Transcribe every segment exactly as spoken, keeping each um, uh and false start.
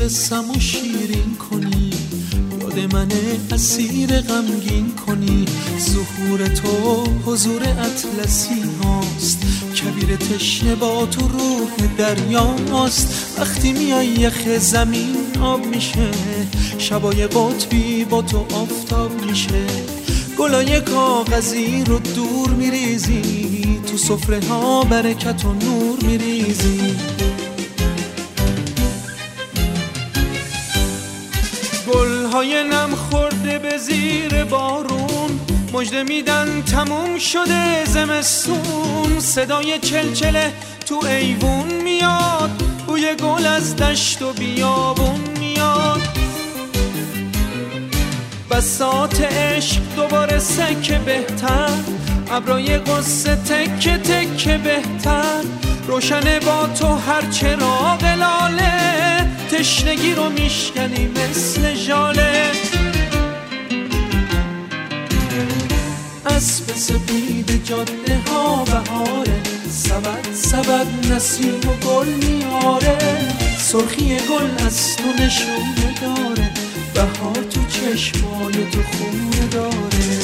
قصم و شیرین کنی، یاد من اسیر غمگین کنی. ظهور تو حضور اطلسی هاست، کبیر تشنه با تو روح دریاست. وقتی میای یخ زمین آب میشه، شبای قطبی با تو آفتاب میشه. گلای کاغذی رو دور میریزی، تو سفره ها برکت و نور میریزی. گلهای نم خورده به زیر بارون، مژده میدن تموم شده زمستون. صدای چلچله تو ایوون میاد، بوی گل از دشت و بیابون میاد. بساط عشق دوباره سکه بهتر، ابرای قصه تکه تکه بهتر. روشنه با تو هر چراغ لاله، تشنگی رو میشکنی مثل ژاله. اسب سپید جاده ها بهاره، سبد سبد نسیم و گل میاره. سرخی گل از تو نشونه داره، بهار تو چشمای تو خونه داره.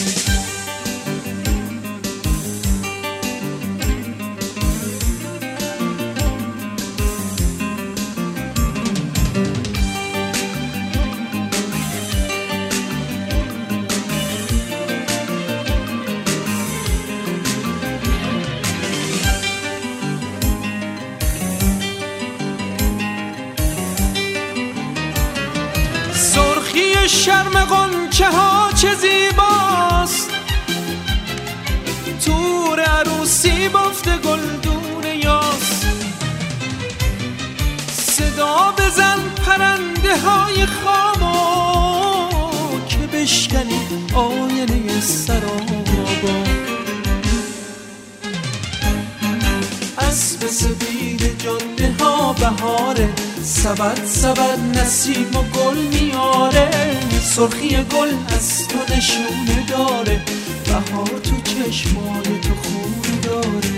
شرم غنچه ها چه زیباست، تور عروسی بافت گلدون یاس. صدا بزن پرنده های خامو، که بشکنی آینه سرابا. اسب سپید جاده ها بهاره، سبد سبد نسیم و گل میاره. سرخی گل از تو نشونه داره، بهار تو چشمای تو خونه داره.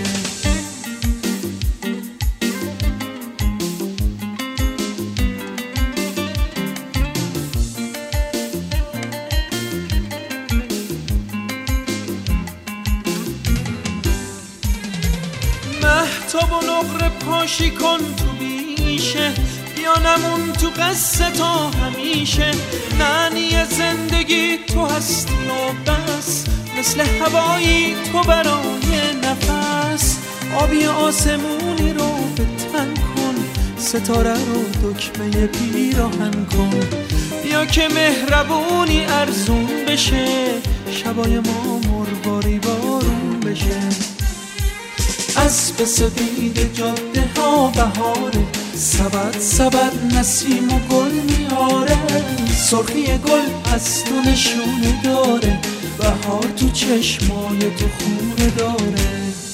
مهتاب و نقره پاشی کن تو بیشه، نمون تو قصه تا همیشه. معنی زندگی تو هستی و بس، مثل هوایی تو برای نفس. آبی آسمونی رو به تن کن، ستاره رو دکمه پیراهن کن. بیا که مهربونی ارزون بشه، شبای ما مرباری بارون بشه. اسب سپید جاده ها بهاره، سبد سبد نسیم و گل میاره. سرخی گل از تو نشونه داره، بهار تو چشمای تو خونه داره.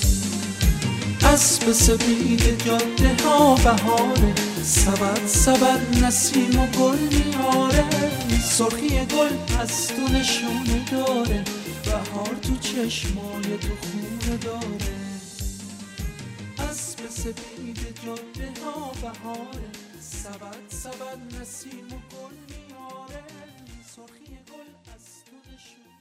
اسب سپید جاده ها بهاره، سبد سبد نسیم و گل میاره. سرخی گل از تو نشونه داره، بهار تو چشمای تو خونه داره. اسب سپید جاده ها بهاره، سبد سبد نسیم و گل میاره. سرخی گل از تو نشونه